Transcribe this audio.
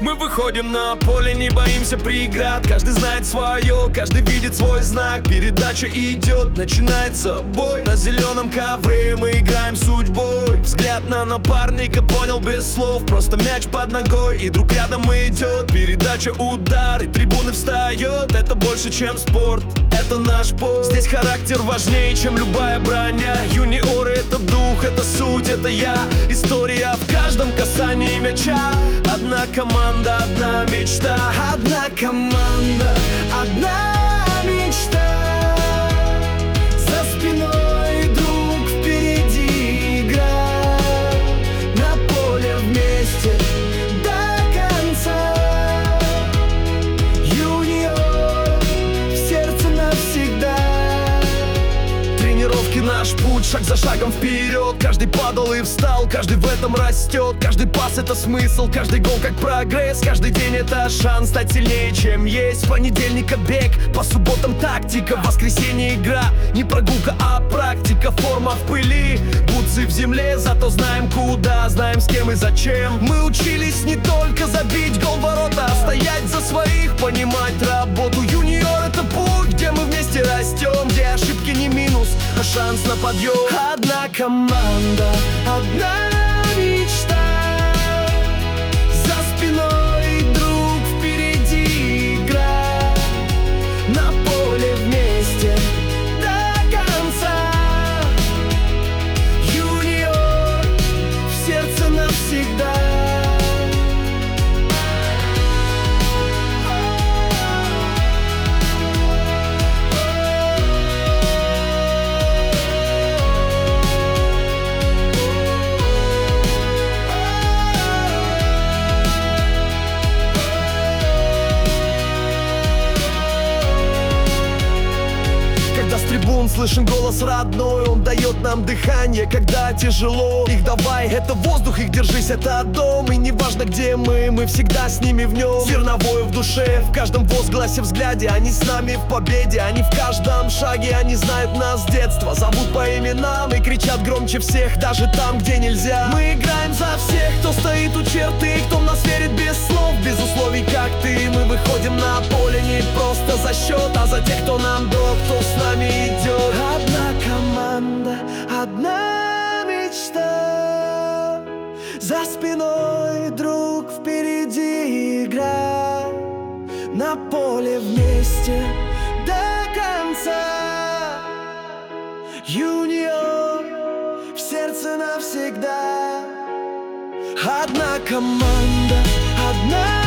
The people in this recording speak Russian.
Мы выходим на поле, не боимся преград. Каждый знает свое, каждый видит свой знак. Передача идет, начинается бой. На зеленом ковре мы играем судьбой. Взгляд на напарника, понял без слов. Просто мяч под ногой, и друг рядом идет. Передача, удар, и трибуны встает. Это больше, чем спорт, это наш бой. Здесь характер важнее, чем любая броня. Юниоры — это дух, это суть, это я. История в каждом касании мяча. Одна команда, одна мечта. Одна команда, одна мечта. За спиной друг, впереди игра. На поле вместе до конца. Юниор в сердце навсегда. Тренировки — наш путь, шаг за шагом вперед. Каждый падал и встал, каждый в этом растет. Каждый пас — это смысл, каждый гол как прогресс. Каждый день — это шанс стать сильнее, чем есть. С понедельника бег, по субботам тактика. В воскресенье игра, не прогулка, а практика. Форма в пыли, бутсы в земле. Зато знаем куда, знаем с кем и зачем. Мы учились не только забить гол в ворота, а стоять за своих, понимать работу. Юниор — это путь, где мы вместе растем. Где ошибки не минус, а шанс на подъем. Одна команда, одна мечта. За спиной друг, впереди игра. На поле вместе до конца. Юниор в сердце навсегда. Когда с трибун слышен голос родной, он дает нам дыхание, когда тяжело. Их давай, это воздух, их держись, это дом. И неважно где мы всегда с ними в нем. Зерновое в душе, в каждом возгласе, взгляде. Они с нами в победе, они в каждом шаге. Они знают нас с детства, зовут по именам и кричат громче всех, даже там, где нельзя. Мы играем за всех, кто стоит у черты, кто в нас верит без слов, без условий, как ты. Мы выходим на поле не просто за счет, а за тех, кто нам дорог, кто с нами идет. Одна команда, одна мечта. За спиной друг, впереди игра. На поле вместе до конца. Юниор в сердце навсегда. Одна команда, одна